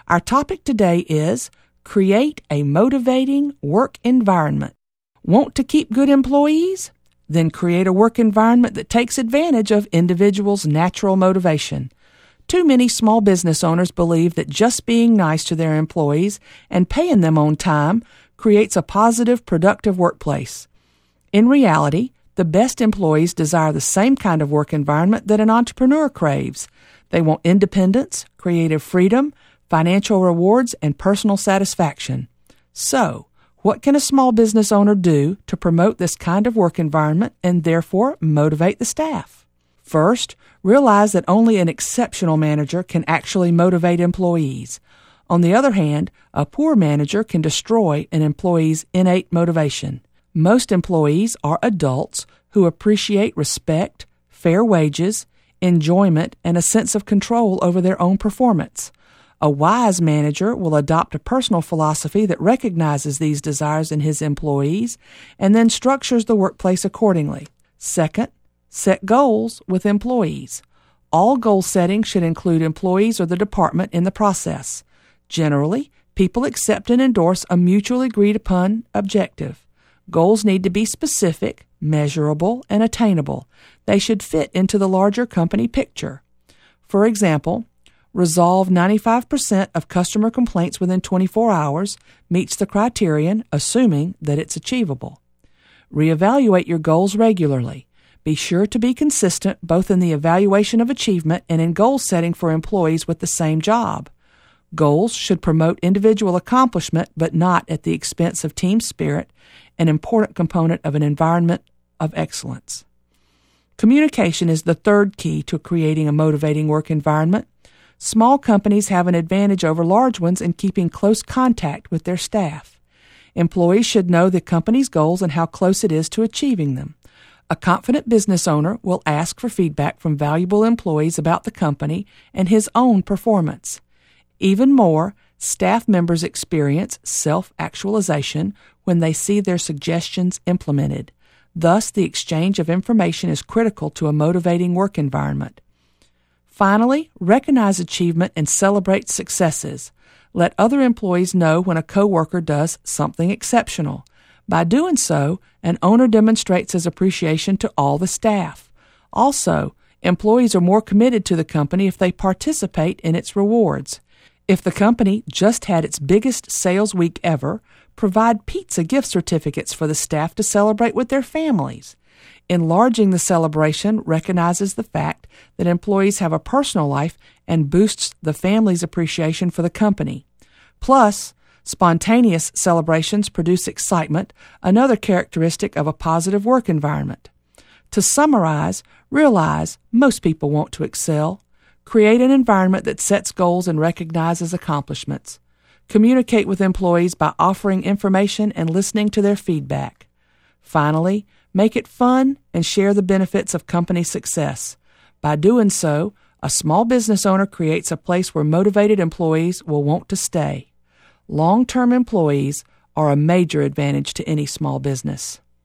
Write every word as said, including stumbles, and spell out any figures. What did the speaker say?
Our topic today is create a motivating work environment. Want to keep good employees? Then create a work environment that takes advantage of individuals' natural motivation. Too many small business owners believe that just being nice to their employees and paying them on time creates a positive, productive workplace. In reality, the best employees desire the same kind of work environment that an entrepreneur craves. They want independence, creative freedom, financial rewards, and personal satisfaction. So, what can a small business owner do to promote this kind of work environment and therefore motivate the staff? First, realize that only an exceptional manager can actually motivate employees. On the other hand, a poor manager can destroy an employee's innate motivation. Most employees are adults who appreciate respect, fair wages, enjoyment, and a sense of control over their own performance. A wise manager will adopt a personal philosophy that recognizes these desires in his employees and then structures the workplace accordingly. Second, set goals with employees. All goal setting should include employees or the department in the process. Generally, people accept and endorse a mutually agreed upon objective. Goals need to be specific, measurable, and attainable. They should fit into the larger company picture. For example, resolve ninety-five percent of customer complaints within twenty-four hours meets the criterion, assuming that it's achievable. Reevaluate your goals regularly. Be sure to be consistent both in the evaluation of achievement and in goal setting for employees with the same job. Goals should promote individual accomplishment, but not at the expense of team spirit, an important component of an environment of excellence. Communication is the third key to creating a motivating work environment. Small companies have an advantage over large ones in keeping close contact with their staff. Employees should know the company's goals and how close it is to achieving them. A confident business owner will ask for feedback from valuable employees about the company and his own performance. Even more, staff members experience self-actualization when they see their suggestions implemented. Thus, the exchange of information is critical to a motivating work environment. Finally, recognize achievement and celebrate successes. Let other employees know when a coworker does something exceptional. By doing so, an owner demonstrates his appreciation to all the staff. Also, employees are more committed to the company if they participate in its rewards. If the company just had its biggest sales week ever, provide pizza gift certificates for the staff to celebrate with their families. Enlarging the celebration recognizes the fact that employees have a personal life and boosts the family's appreciation for the company. Plus, spontaneous celebrations produce excitement, another characteristic of a positive work environment. To summarize, realize most people want to excel. Create an environment that sets goals and recognizes accomplishments. Communicate with employees by offering information and listening to their feedback. Finally, make it fun and share the benefits of company success. By doing so, a small business owner creates a place where motivated employees will want to stay. Long-term employees are a major advantage to any small business.